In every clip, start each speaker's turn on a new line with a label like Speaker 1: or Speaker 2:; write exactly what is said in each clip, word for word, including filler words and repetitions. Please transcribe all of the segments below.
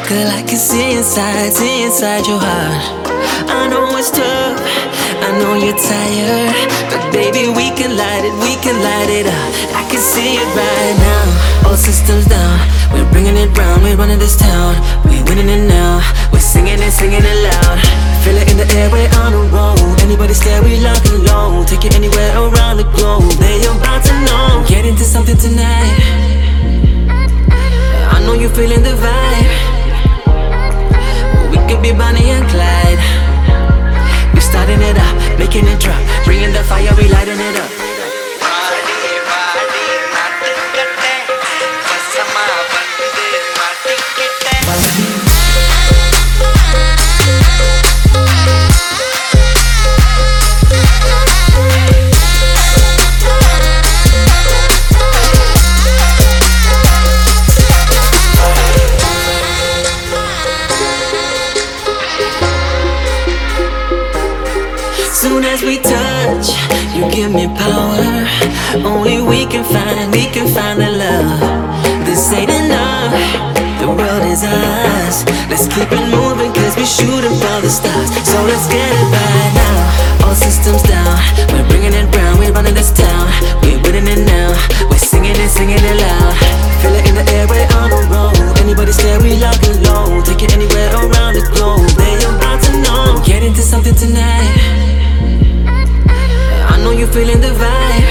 Speaker 1: Girl, I can see inside, see inside your heart. I know it's tough, I know you're tired, but baby, we can light it, we can light it up. I can see it right now. All systems down, we're bringing it round, we're running this town. We're winning it now, we're singing it, singing it loud. Feel it in the air, we're on a roll. Anybody stare, we lock and low. Take it anywhere around the globe. They about to know. Get into something tonight. I know you're feeling the vibe. We could be Bonnie and Clyde. We're starting it up, making it drop. Bringing the fire, we lighting it up. Soon as we touch, you give me power. Only we can find, we can find the love. This ain't enough, the world is ours. Let's keep it moving, cause we're shooting for the stars. So let's get it right now. All systems down, we're bringing it round, we're running this town. We're winning it now, we're singing it, singing it loud. Feel it in the air, we're on a roll. Anybody stare, we lock and low. Take it anywhere around the globe. They about to know. Get into something tonight. I know you're feeling the vibe.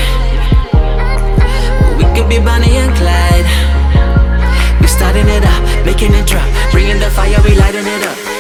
Speaker 1: We could be Bonnie and Clyde. We're starting it up, making it drop. Bringing the fire, we lighting it up.